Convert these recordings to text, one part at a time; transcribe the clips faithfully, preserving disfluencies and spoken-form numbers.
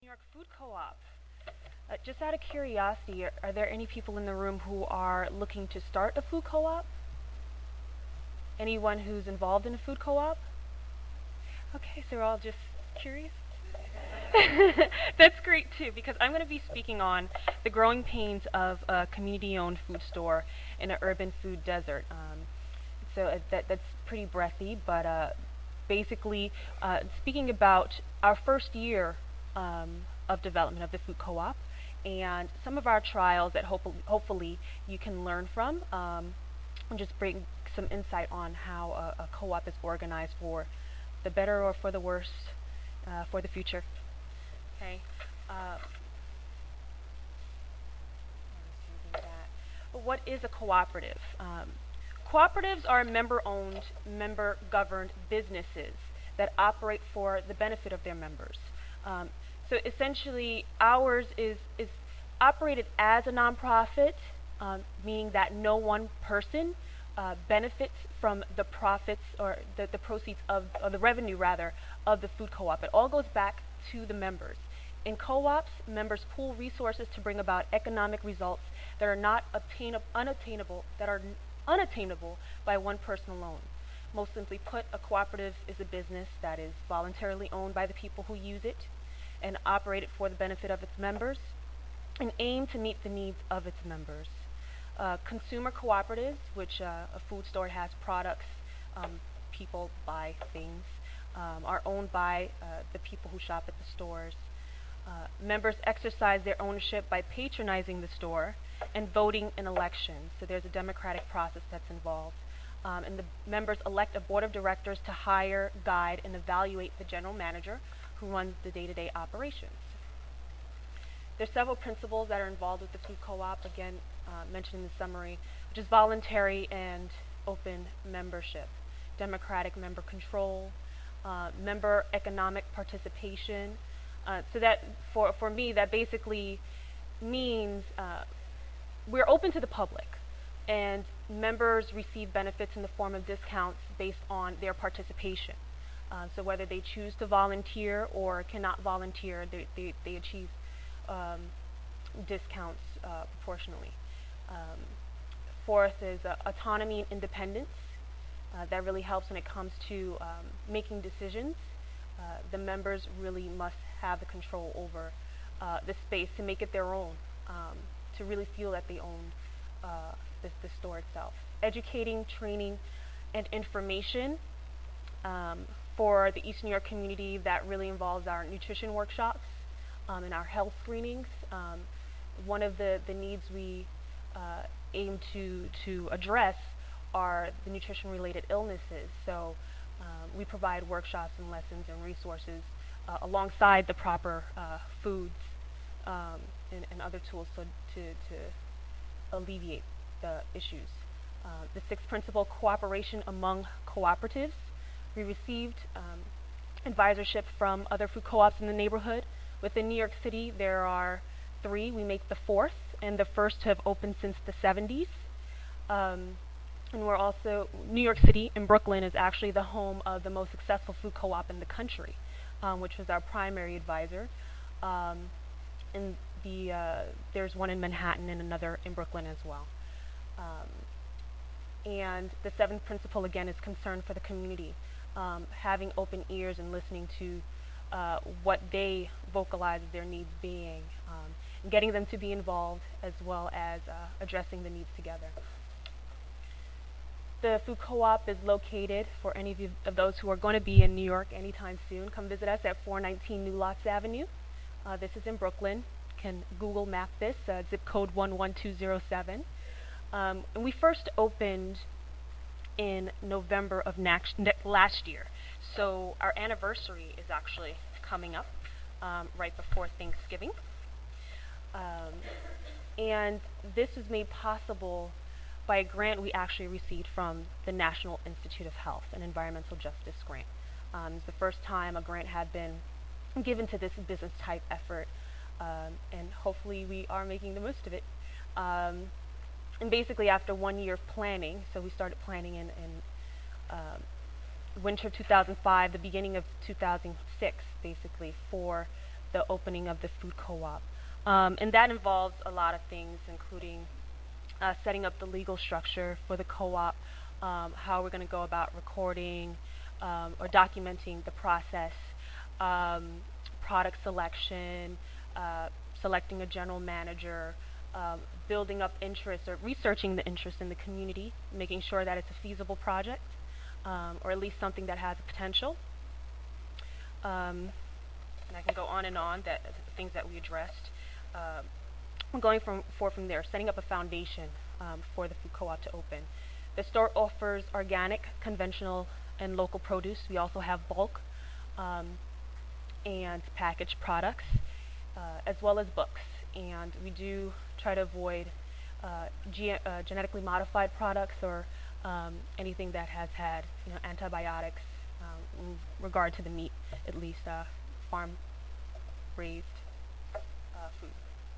York Food Co-op. Uh, just out of curiosity, are, are there any people in the room who are looking to start a food co-op? Anyone who's involved in a food co-op? Okay, so we're all just curious. That's great too, because I'm going to be speaking on the growing pains of a community-owned food store in an urban food desert. Um, so uh, that, that's pretty breathy, but uh, basically uh, speaking about our first year um, of development of the food co-op and some of our trials that hope hopefully you can learn from um, and just bring some insight on how a, a co-op is organized for the better or for the worse uh, for the future. Okay. Uh, what is a cooperative? Um, cooperatives are member-owned, member-governed businesses that operate for the benefit of their members. Um, so essentially, ours is, is operated as a nonprofit, um, meaning that no one person uh, benefits from the profits or the, the proceeds of, or the revenue rather, of the food co-op. It all goes back to the members. In co-ops, members pool resources to bring about economic results that are not obtainable, unattainable, that are unattainable by one person alone. Most simply put, a cooperative is a business that is voluntarily owned by the people who use it and operated for the benefit of its members and aim to meet the needs of its members. Uh, consumer cooperatives, which uh, a food store has products, um, people buy things, um, are owned by uh, the people who shop at the stores. Uh, members exercise their ownership by patronizing the store and voting in elections. So there's a democratic process that's involved. Um, and the members elect a board of directors to hire, guide, and evaluate the general manager who runs the day-to-day operations. There's several principles that are involved with the food co-op, again uh, mentioned in the summary, which is voluntary and open membership, democratic member control, uh, member economic participation. Uh, so that, for, for me, that basically means uh, we're open to the public, and members receive benefits in the form of discounts based on their participation. Uh, so whether they choose to volunteer or cannot volunteer, they, they, they achieve um, discounts uh, proportionally. Um, fourth is uh, autonomy and independence. Uh, that really helps when it comes to um, making decisions. Uh, the members really must have the control over uh, the space to make it their own, um, to really feel that they own uh, the, the store itself. Educating, training, and information. Um, for the East New York community, that really involves our nutrition workshops um, and our health screenings. Um, one of the, the needs we uh, aim to, to address are the nutrition-related illnesses. So um, we provide workshops and lessons and resources uh, alongside the proper uh, foods um, and, and other tools so to, to alleviate the issues. Uh, the sixth principle, cooperation among cooperatives. We received um, advisorship from other food co-ops in the neighborhood. Within New York City, there are three. We make the fourth, and the first to have opened since the seventies. Um, and we're also, New York City in Brooklyn is actually the home of the most successful food co-op in the country, um, which was our primary advisor. Um, and the, uh, there's one in Manhattan and another in Brooklyn as well. Um, and the seventh principle, again, is concern for the community. Um, having open ears and listening to uh, what they vocalize as their needs being, um, and getting them to be involved as well as uh, addressing the needs together. The food co-op is located, for any of, you, of those who are going to be in New York anytime soon, come visit us at four nineteen New Lots Avenue. Uh, this is in Brooklyn. You can Google map this, uh, zip code one one two zero seven. Um, and we first opened in November of next, ne last year. So our anniversary is actually coming up um, right before Thanksgiving. Um, and this was made possible by a grant we actually received from the National Institute of Health, an environmental justice grant. Um, it's the first time a grant had been given to this business type effort, um, and hopefully we are making the most of it. Um, And basically after one year of planning, so we started planning in, in um, winter of two thousand five, the beginning of two thousand six, basically, for the opening of the food co-op. Um, and that involves a lot of things, including uh, setting up the legal structure for the co-op, um, how we're going to go about recording um, or documenting the process, um, product selection, uh, selecting a general manager, um, building up interest or researching the interest in the community, making sure that it's a feasible project, um, or at least something that has potential. Um, and I can go on and on, that uh, things that we addressed. Uh, going from for from there, setting up a foundation um, for the food co-op to open. The store offers organic, conventional, and local produce. We also have bulk um, and packaged products, uh, as well as books. And we do try to avoid uh, ge uh, genetically modified products or um, anything that has had you know, antibiotics um, in regard to the meat, at least uh, farm-raised uh, food.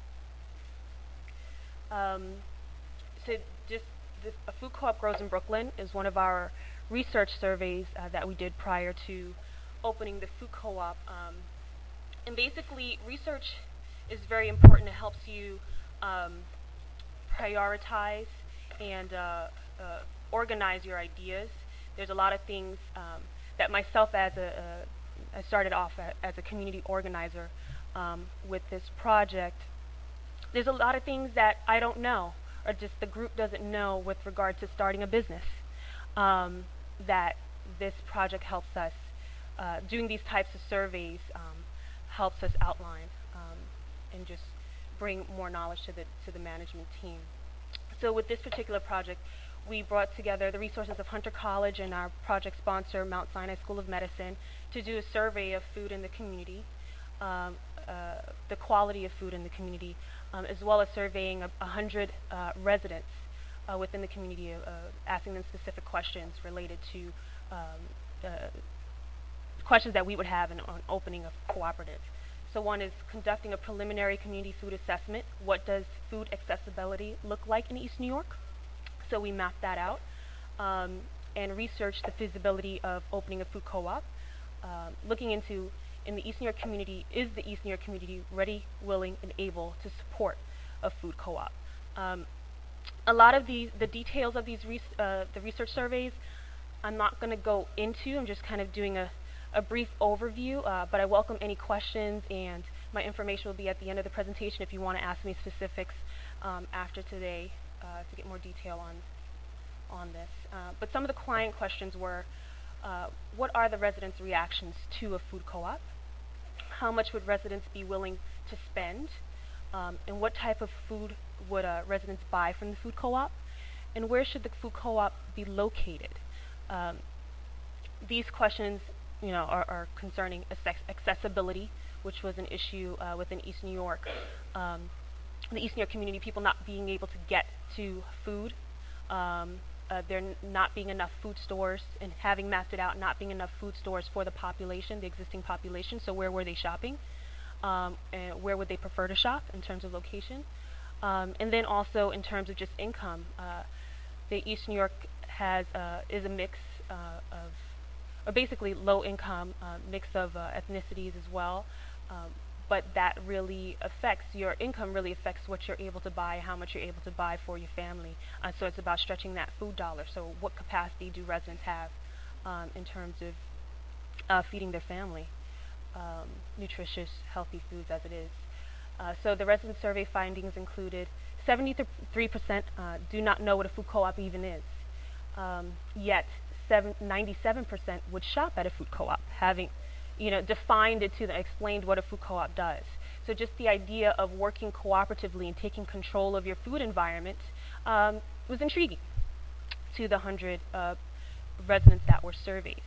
Um, so just this, a food co-op grows in Brooklyn is one of our research surveys uh, that we did prior to opening the food co-op. Um, and basically, research is very important. It helps you um, prioritize and uh, uh, organize your ideas. There's a lot of things um, that myself as a, uh, I started off a, as a community organizer um, with this project. There's a lot of things that I don't know, or just the group doesn't know with regard to starting a business, um, that this project helps us, uh, doing these types of surveys um, helps us outline um, and just bring more knowledge to the, to the management team. So with this particular project, we brought together the resources of Hunter College and our project sponsor, Mount Sinai School of Medicine, to do a survey of food in the community, um, uh, the quality of food in the community, um, as well as surveying a, a hundred uh, residents uh, within the community, uh, asking them specific questions related to um, uh, questions that we would have in on opening a cooperative. So one is conducting a preliminary community food assessment. What does food accessibility look like in East New York? So we mapped that out um, and researched the feasibility of opening a food co-op, um, looking into in the East New York community, is the East New York community ready, willing, and able to support a food co-op? Um, a lot of the, the details of these res uh, the research surveys I'm not going to go into. I'm just kind of doing a, a brief overview, uh, but I welcome any questions, and my information will be at the end of the presentation if you want to ask me specifics um, after today uh, to get more detail on, on this. Uh, but some of the client questions were, uh, what are the residents' reactions to a food co-op? How much would residents be willing to spend? Um, and what type of food would uh, residents buy from the food co-op? And where should the food co-op be located? Um, these questions you know, are, are concerning accessibility, which was an issue uh, within East New York. Um, the East New York community, people not being able to get to food. Um, Uh, there n not being enough food stores, and having mapped it out, not being enough food stores for the population, the existing population. So where were they shopping? Um, and where would they prefer to shop in terms of location? Um, and then also in terms of just income, uh, the East New York has uh, is a mix uh, of, or basically low income, uh, mix of uh, ethnicities as well. Um, but that really affects, your income really affects what you're able to buy, how much you're able to buy for your family. Uh, so it's about stretching that food dollar. So what capacity do residents have um, in terms of uh, feeding their family um, nutritious, healthy foods as it is? Uh, so the resident survey findings included seventy-three percent uh, do not know what a food co-op even is. Um, yet ninety-seven percent would shop at a food co-op, having you know, defined it to them, explained what a food co-op does. So just the idea of working cooperatively and taking control of your food environment um, was intriguing to the hundred uh, residents that were surveyed.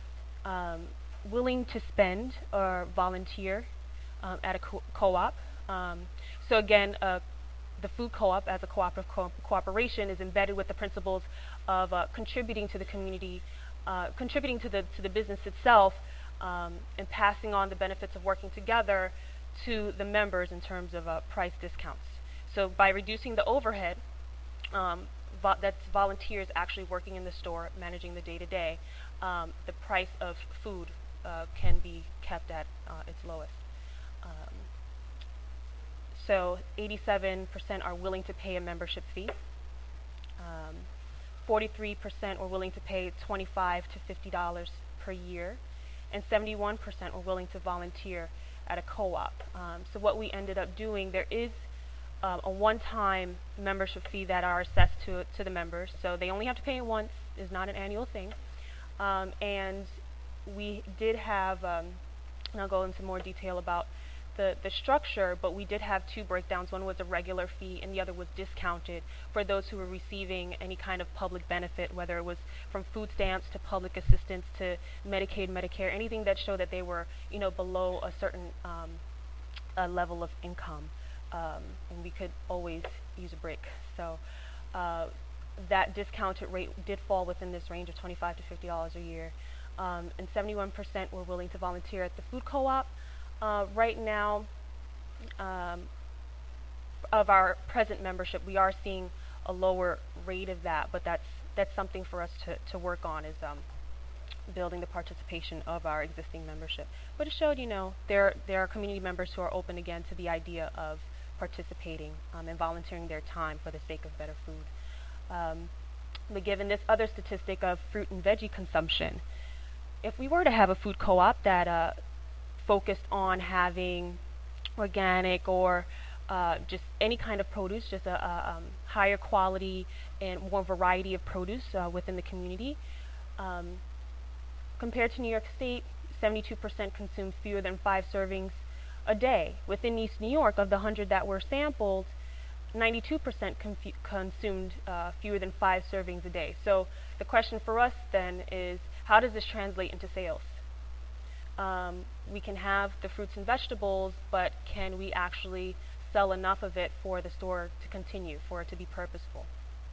Um, willing to spend or volunteer um, at a co co-op. Um, so again, uh, the food co-op as a cooperative co cooperation is embedded with the principles of uh, contributing to the community, uh, contributing to the to the business itself, Um, and passing on the benefits of working together to the members in terms of uh, price discounts. So by reducing the overhead, um, vo that's volunteers actually working in the store, managing the day-to-day, um, the price of food uh, can be kept at uh, its lowest. Um, so eighty-seven percent are willing to pay a membership fee. Um, forty-three percent were willing to pay twenty-five to fifty dollars per year, and seventy-one percent were willing to volunteer at a co-op. Um, so what we ended up doing, there is uh, a one-time membership fee that are assessed to to the members. So they only have to pay it once. It's not an annual thing. Um, and we did have, um, and I'll go into more detail about the, the structure, but we did have two breakdowns. One was a regular fee and the other was discounted for those who were receiving any kind of public benefit, whether it was from food stamps to public assistance to Medicaid, Medicare, anything that showed that they were, you know, below a certain um, a level of income. Um, and we could always use a break. So uh, that discounted rate did fall within this range of twenty-five to fifty dollars a year. Um, and seventy-one percent were willing to volunteer at the food co-op. Uh, right now, um, of our present membership, we are seeing a lower rate of that, but that's that's something for us to, to work on, is um, building the participation of our existing membership. But it showed, you know, there there are community members who are open again to the idea of participating um, and volunteering their time for the sake of better food. Um, but given this other statistic of fruit and veggie consumption, if we were to have a food co-op that uh, focused on having organic or uh, just any kind of produce, just a, a um, higher quality and more variety of produce uh, within the community, um, compared to New York State, seventy-two percent consumed fewer than five servings a day. Within East New York, of the one hundred that were sampled, ninety-two percent consumed uh, fewer than five servings a day. So the question for us then is, how does this translate into sales? Um, we can have the fruits and vegetables, but can we actually sell enough of it for the store to continue, for it to be purposeful?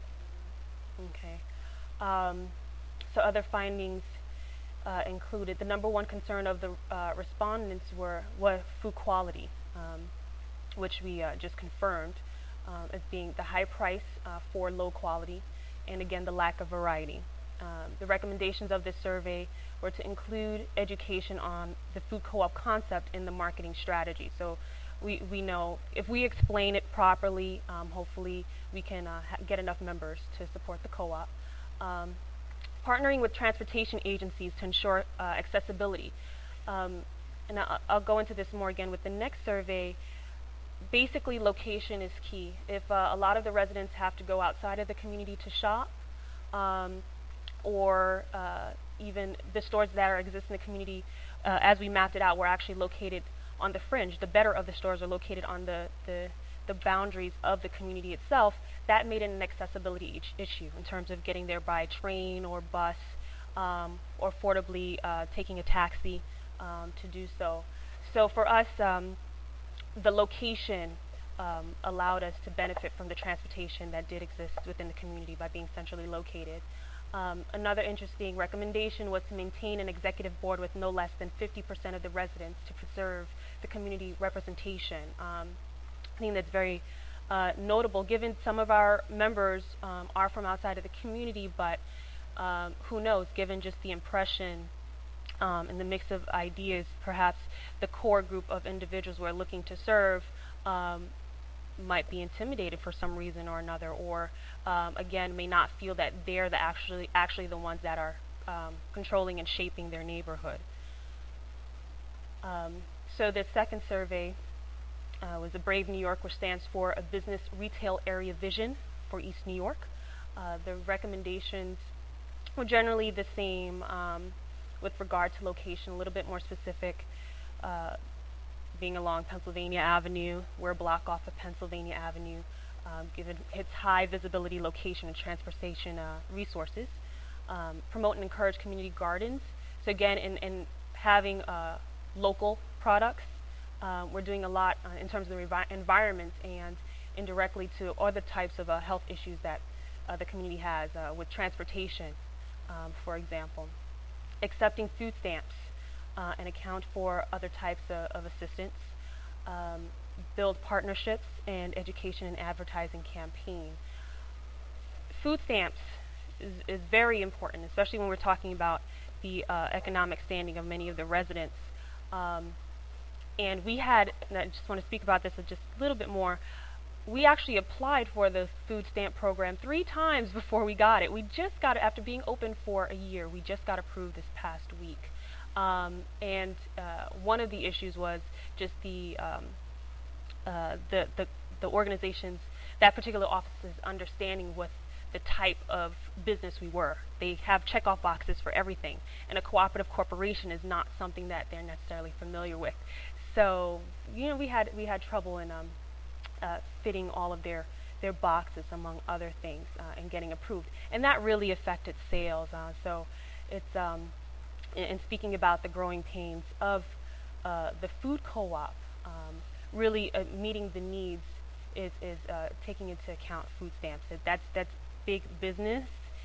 Okay. Um, so other findings uh, included the number one concern of the uh, respondents were was food quality, um, which we uh, just confirmed um, as being the high price uh, for low quality, and again the lack of variety. Um, the recommendations of this survey were to include education on the food co-op concept in the marketing strategy. So we, we know if we explain it properly, um, hopefully we can uh, ha get enough members to support the co-op. Um, partnering with transportation agencies to ensure uh, accessibility. Um, and I'll, I'll go into this more again with the next survey. Basically, location is key. If uh, a lot of the residents have to go outside of the community to shop, um, or uh, even the stores that are exist in the community, uh, as we mapped it out, were actually located on the fringe. The better of the stores are located on the, the, the boundaries of the community itself. That made it an accessibility issue in terms of getting there by train or bus, um, or affordably uh, taking a taxi um, to do so. So for us, um, the location um, allowed us to benefit from the transportation that did exist within the community by being centrally located. Um, another interesting recommendation was to maintain an executive board with no less than fifty percent of the residents to preserve the community representation. Um, I think that's very uh, notable, given some of our members um, are from outside of the community, but um, who knows, given just the impression um, and the mix of ideas, perhaps the core group of individuals we're looking to serve um, might be intimidated for some reason or another, or um, again may not feel that they're the actually actually the ones that are um, controlling and shaping their neighborhood. Um, so the second survey uh, was a Brave New York, which stands for a business retail area vision for East New York. Uh, the recommendations were generally the same um, with regard to location, a little bit more specific. Uh, being along Pennsylvania Avenue, we're a block off of Pennsylvania Avenue, um, given its high visibility location and transportation uh, resources. Um, promote and encourage community gardens. So again, in, in having uh, local products, uh, we're doing a lot uh, in terms of the revi environment and indirectly to other types of uh, health issues that uh, the community has uh, with transportation, um, for example. Accepting food stamps. Uh, and account for other types of, of assistance, um, build partnerships and education and advertising campaign. Food stamps is, is very important, especially when we're talking about the uh, economic standing of many of the residents. Um, and we had, and I just want to speak about this just a little bit more, we actually applied for the food stamp program three times before we got it. We just got it after being open for a year. We just got approved this past week. Um, and uh, one of the issues was just the, um, uh, the, the, the organization's, that particular office's understanding with the type of business we were. They have checkoff boxes for everything, and a cooperative corporation is not something that they're necessarily familiar with. So, you know, we had we had trouble in um, uh, fitting all of their their boxes, among other things, uh, and getting approved, and that really affected sales. Uh, so, it's um, and speaking about the growing pains of uh, the food co-op, um, really uh, meeting the needs is is uh, taking into account food stamps. That that's that's big business,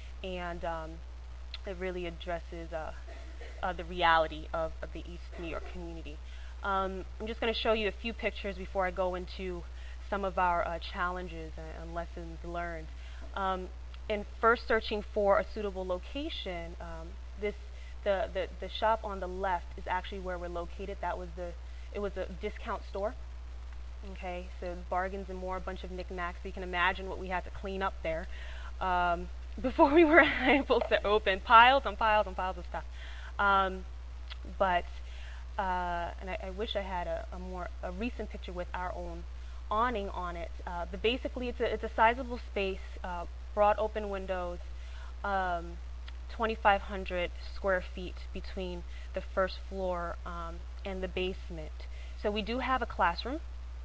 and um, it really addresses uh, uh, the reality of, of the East New York community. Um, I'm just going to show you a few pictures before I go into some of our uh, challenges and, and lessons learned. Um, in first searching for a suitable location, um, this the, the the shop on the left is actually where we're located. That was the it was a discount store. Okay, so bargains and more, a bunch of knickknacks. So you can imagine what we had to clean up there um, before we were able to open. Piles and piles and piles of stuff. Um, but uh, and I, I wish I had a, a more a recent picture with our own awning on it. Uh, but basically, it's a it's a sizable space, uh, broad open windows, um, twenty-five hundred square feet between the first floor um, and the basement. So we do have a classroom.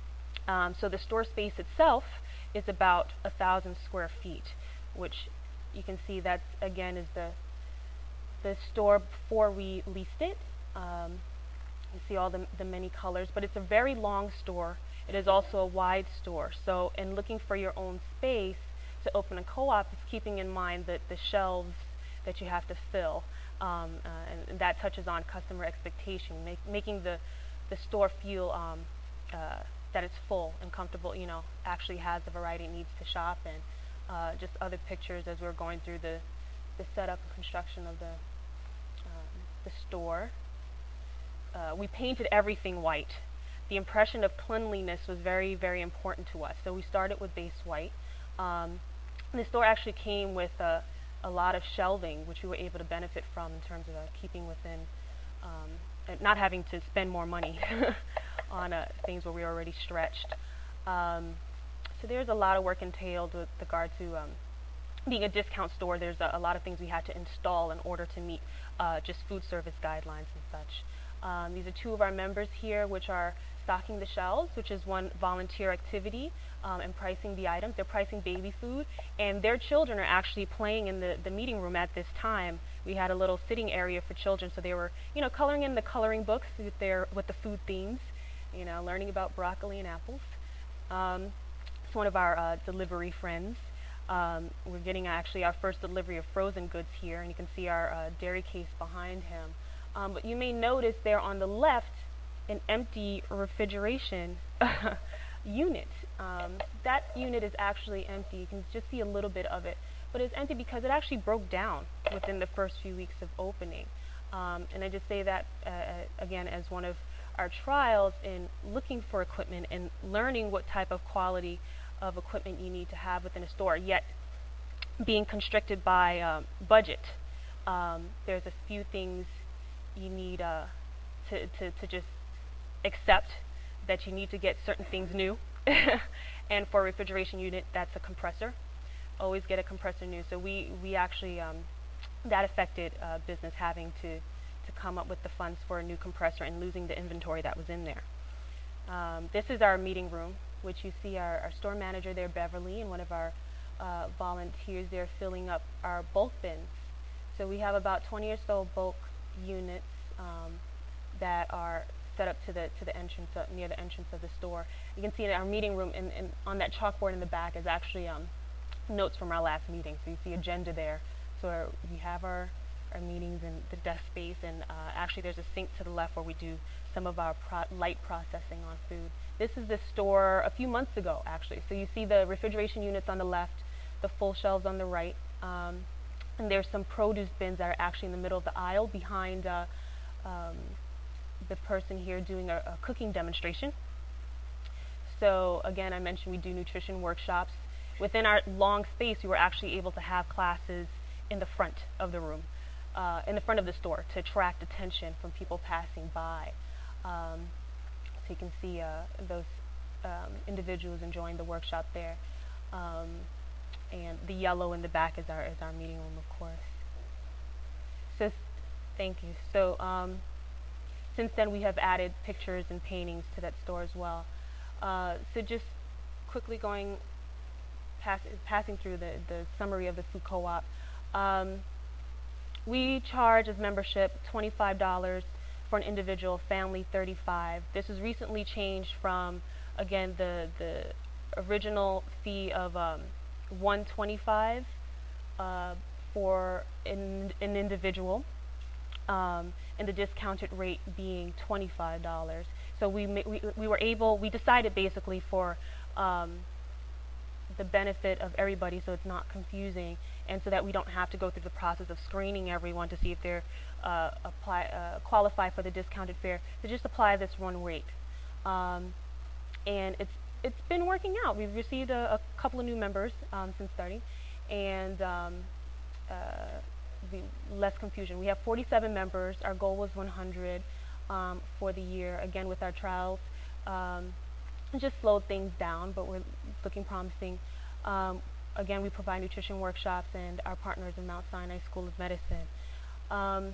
Um, so the store space itself is about a thousand square feet, which you can see that again is the the store before we leased it. Um, you see all the, the many colors, but it's a very long store. It is also a wide store. So in looking for your own space to open a co-op, it's keeping in mind that the shelves that you have to fill, um, uh, and, and that touches on customer expectation, make, making the the store feel um, uh, that it's full and comfortable, you know, actually has the variety it needs to shop, and uh, just other pictures as we're going through the, the setup and construction of the, um, the store. Uh, we painted everything white. The impression of cleanliness was very, very important to us, so we started with base white. Um, the store actually came with a, a lot of shelving, which we were able to benefit from in terms of uh, keeping within, um, not having to spend more money on uh, things where we were already stretched. Um, so there's a lot of work entailed with regard to um, being a discount store. There's a, a lot of things we had to install in order to meet uh, just food service guidelines and such. Um, these are two of our members here, which are stocking the shelves, which is one volunteer activity, um, and pricing the items. They're pricing baby food, and their children are actually playing in the, the meeting room at this time. We had a little sitting area for children, so they were, you know, coloring in the coloring books with their with the food themes, you know, learning about broccoli and apples. Um, it's one of our uh, delivery friends. Um, we're getting actually our first delivery of frozen goods here, and you can see our uh, dairy case behind him. Um, but you may notice there on the left an empty refrigeration unit. Um, that unit is actually empty. You can just see a little bit of it, but it's empty because it actually broke down within the first few weeks of opening. Um, and I just say that uh, again as one of our trials in looking for equipment and learning what type of quality of equipment you need to have within a store, yet being constricted by um, budget. Um, there's a few things you need uh, to, to, to just accept that you need to get certain things new. And for a refrigeration unit, that's a compressor. Always get a compressor new. So we, we actually, um, that affected uh, business having to, to come up with the funds for a new compressor and losing the inventory that was in there. Um, this is our meeting room, which you see our, our store manager there, Beverly, and one of our uh, volunteers there filling up our bulk bins. So we have about twenty or so bulk units um, that are set up to the to the entrance uh, near the entrance of the store. You can see in our meeting room, and, and on that chalkboard in the back is actually um, notes from our last meeting. So you see agenda there. So our, we have our our meetings in the desk space, and uh, actually there's a sink to the left where we do some of our pro light processing on food. This is the store a few months ago, actually. So you see the refrigeration units on the left, the full shelves on the right, um, and there's some produce bins that are actually in the middle of the aisle behind uh, um, the person here doing a, a cooking demonstration. So again, I mentioned we do nutrition workshops. Within our long space, we were actually able to have classes in the front of the room, uh, in the front of the store, to attract attention from people passing by. Um, so you can see uh, those um, individuals enjoying the workshop there. Um, and the yellow in the back is our, is our meeting room, of course. So thank you. So um, since then, we have added pictures and paintings to that store as well. Uh, so just quickly going, pass, passing through the, the summary of the food co-op. Um, we charge as membership twenty-five dollars for an individual, family thirty-five dollars. This has recently changed from, again, the, the original fee of um, one hundred twenty-five dollars uh, for an, an individual, um, and the discounted rate being twenty-five dollars. So we, we, we were able, we decided basically for um, the benefit of everybody, so it's not confusing, and so that we don't have to go through the process of screening everyone to see if they're uh, apply, uh, qualify for the discounted fare, to just apply this one rate. Um, and it's it's been working out. We've received a, a couple of new members um, since starting, and um, uh, the less confusion. We have forty-seven members. Our goal was one hundred um, for the year. Again, with our trials, um, it just slowed things down, but we're looking promising. Um, again, we provide nutrition workshops, and our partners in Mount Sinai School of Medicine. Um,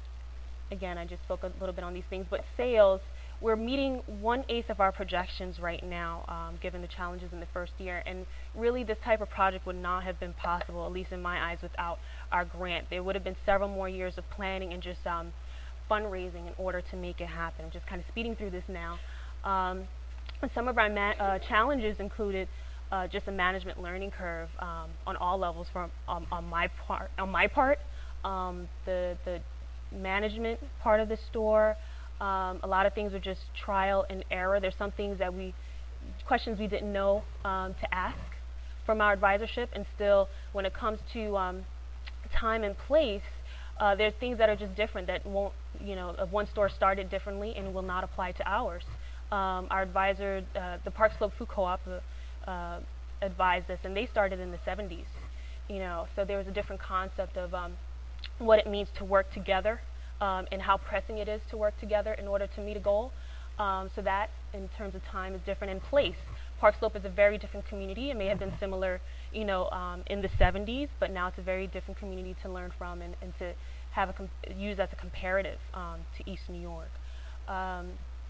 again, I just spoke a little bit on these things, but sales, we're meeting one-eighth of our projections right now, um, given the challenges in the first year. And really, this type of project would not have been possible, at least in my eyes, without our grant. There would have been several more years of planning and just um, fundraising in order to make it happen. I'm just kind of speeding through this now. Um, and some of our ma uh, challenges included uh, just a management learning curve um, on all levels. From um, on my part, on my part, um, the the management part of the store. Um, a lot of things are just trial and error. There's some things that we, questions we didn't know um, to ask from our advisorship, and still, when it comes to um, time and place, uh, there's things that are just different that won't, you know, if one store started differently and will not apply to ours. Um, our advisor, uh, the Park Slope Food Co-op, uh, uh, advised us, and they started in the seventies. You know, so there was a different concept of um, what it means to work together. Um, and how pressing it is to work together in order to meet a goal. Um, so that, in terms of time, is different. In place, Park Slope is a very different community. It may have been similar, you know, um, in the seventies, but now it's a very different community to learn from and, and to have a com use as a comparative um, to East New York. Um,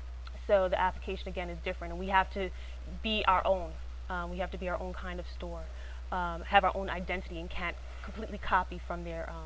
so the application, again, is different, and we have to be our own. Um, we have to be our own kind of store, um, have our own identity, and can't completely copy from their, um,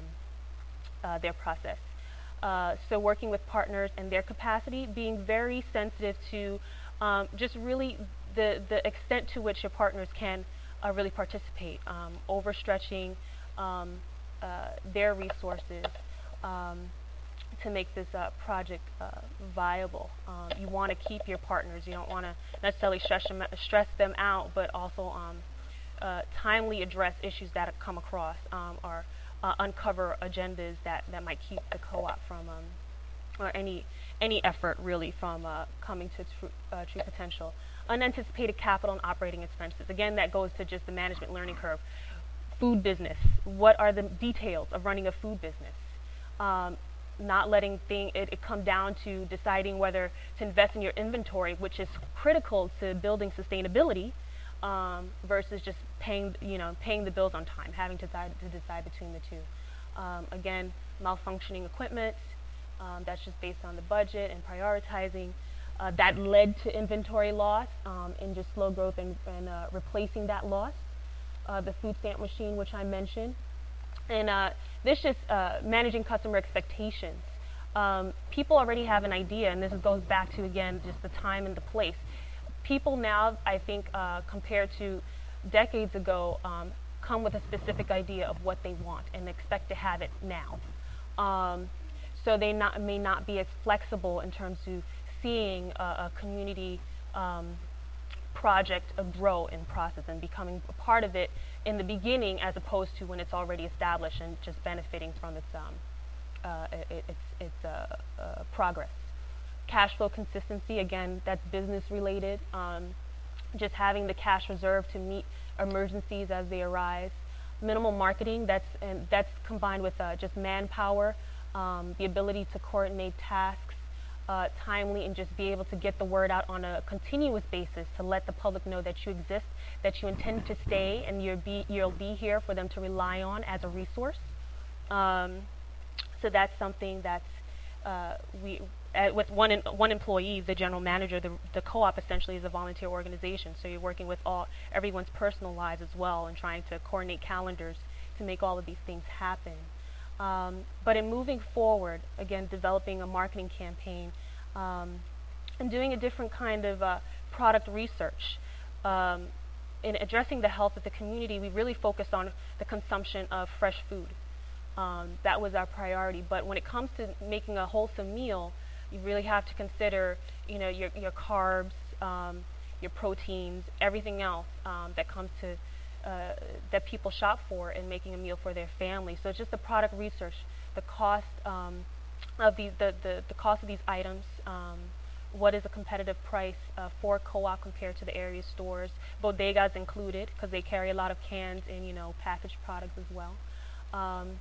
uh, their process. Uh, so working with partners and their capacity, being very sensitive to um, just really the, the extent to which your partners can uh, really participate, um, overstretching um, uh, their resources um, to make this uh, project uh, viable. Um, you want to keep your partners. You don't want to necessarily stress them, stress them out, but also um, uh, timely address issues that come across um, or Uh, uncover agendas that, that might keep the co-op from, um, or any any effort really from uh, coming to its uh, true potential. Unanticipated capital and operating expenses. Again, that goes to just the management learning curve. Food business. What are the details of running a food business? Um, not letting thing it, it come down to deciding whether to invest in your inventory, which is critical to building sustainability. Um, versus just paying, you know, paying the bills on time, having to decide, to decide between the two. Um, again, malfunctioning equipment, um, that's just based on the budget and prioritizing. Uh, that led to inventory loss um, and just slow growth and, and uh, replacing that loss. Uh, the food stamp machine, which I mentioned. And uh, this just uh, managing customer expectations. Um, people already have an idea, and this goes back to, again, just the time and the place. People now, I think, uh, compared to decades ago, um, come with a specific idea of what they want and expect to have it now. Um, so they not, may not be as flexible in terms of seeing a, a community um, project uh, grow in process and becoming a part of it in the beginning, as opposed to when it's already established and just benefiting from its um, uh, it, its, its uh, uh, progress. cash flow consistency, again, that's business related. Um, just having the cash reserve to meet emergencies as they arise. Minimal marketing, that's and that's combined with uh, just manpower, um, the ability to coordinate tasks uh, timely, and just be able to get the word out on a continuous basis to let the public know that you exist, that you intend to stay, and you'll be you'll be here for them to rely on as a resource. Um, so that's something that's uh, we. Uh, with one in, one employee, the general manager, the, the co-op essentially is a volunteer organization. So you're working with all everyone's personal lives as well, and trying to coordinate calendars to make all of these things happen. Um, but in moving forward, again, developing a marketing campaign um, and doing a different kind of uh, product research. Um, in addressing the health of the community, we really focused on the consumption of fresh food. Um, that was our priority. But when it comes to making a wholesome meal, you really have to consider, you know, your your carbs, um, your proteins, everything else um, that comes to uh, that people shop for in making a meal for their family. So it's just the product research, the cost um, of these, the, the the cost of these items. Um, what is a competitive price uh, for co-op compared to the area stores? Bodegas included, because they carry a lot of cans and, you know, packaged products as well. Um,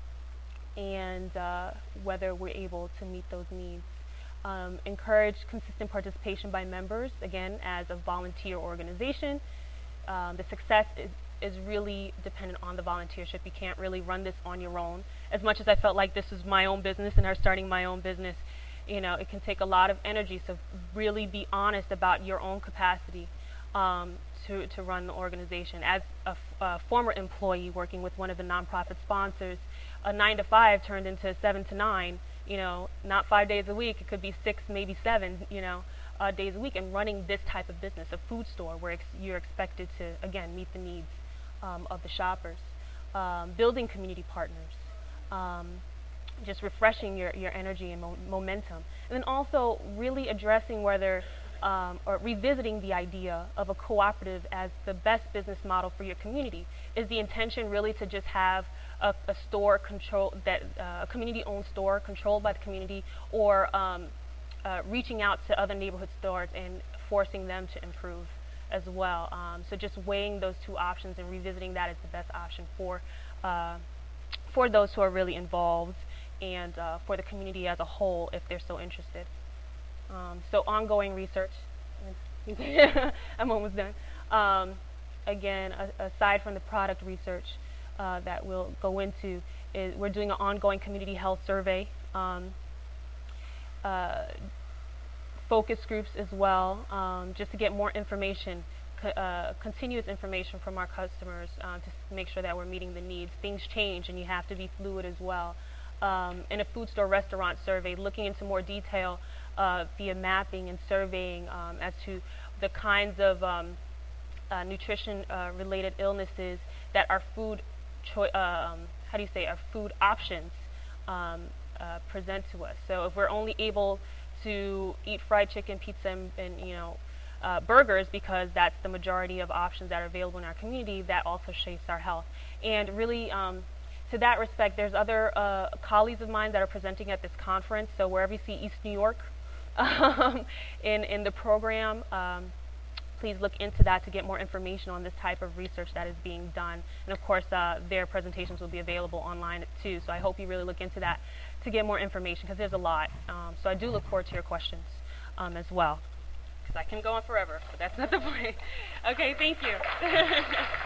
and uh, whether we're able to meet those needs. Um, encourage consistent participation by members, again, as a volunteer organization. Um, the success is, is really dependent on the volunteership. You can't really run this on your own. As much as I felt like this was my own business and I was starting my own business, you know, it can take a lot of energy, so really be honest about your own capacity um, to, to run the organization. As a, f a former employee working with one of the nonprofit sponsors, a nine to five turned into seven to nine. You know, not five days a week, it could be six, maybe seven, you know, uh, days a week, and running this type of business, a food store where ex you're expected to, again, meet the needs um, of the shoppers. Um, building community partners, um, just refreshing your, your energy and mo momentum. And then also really addressing whether, um, or revisiting the idea of a cooperative as the best business model for your community. Is the intention really to just have A, a store control that uh, a community-owned store controlled by the community, or um, uh, reaching out to other neighborhood stores and forcing them to improve as well? Um, so just weighing those two options and revisiting that as the best option for uh, for those who are really involved, and uh, for the community as a whole if they're so interested. Um, so ongoing research. I'm almost done. Um, again, a, aside from the product research Uh, that we'll go into, is we're doing an ongoing community health survey, um, uh, focus groups as well, um, just to get more information, co uh, continuous information from our customers uh, to make sure that we're meeting the needs. Things change and you have to be fluid as well. Um, in a food store restaurant survey, looking into more detail uh, via mapping and surveying um, as to the kinds of um, uh, nutrition uh, related illnesses that our food Choi um, how do you say, our food options um, uh, present to us. So if we're only able to eat fried chicken, pizza, and, and you know, uh, burgers because that's the majority of options that are available in our community, that also shapes our health. And really, um, to that respect, there's other uh, colleagues of mine that are presenting at this conference. So wherever you see East New York um, in in the program, um, please look into that to get more information on this type of research that is being done. And of course, uh, their presentations will be available online too. So I hope you really look into that to get more information, because there's a lot. Um, so I do look forward to your questions um, as well, because I can go on forever, but that's not the point. Okay, thank you.